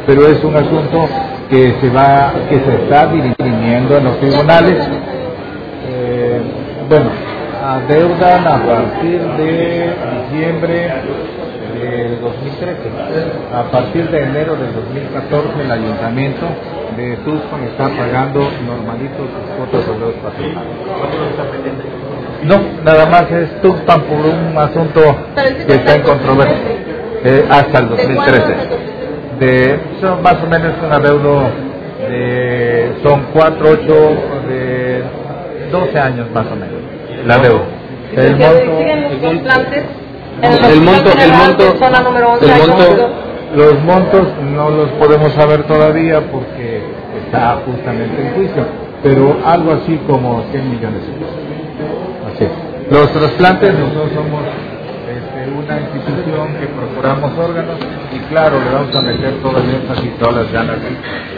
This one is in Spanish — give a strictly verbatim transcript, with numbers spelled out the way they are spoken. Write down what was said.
pero es un asunto que se va, que se está dirimiendo en los tribunales. Eh, bueno, adeudan a partir de diciembre del dos mil trece. A partir de enero del dos mil catorce el ayuntamiento de Tuxpan está pagando normalito sus cuotas de los patronales. No, nada más es Tuxpan por un asunto que está en controversia eh, hasta el dos mil trece. De, son más o menos un adeudo de, son cuatro, ocho, de doce años más o menos, la deuda. El monto, el monto, el monto, el monto, los montos no los podemos saber todavía porque está justamente en juicio, pero algo así como cien millones de pesos. Así. Los trasplantes, nosotros somos este, una institución que procuramos órganos y claro, le vamos a meter todo el énfasis y todas las ganas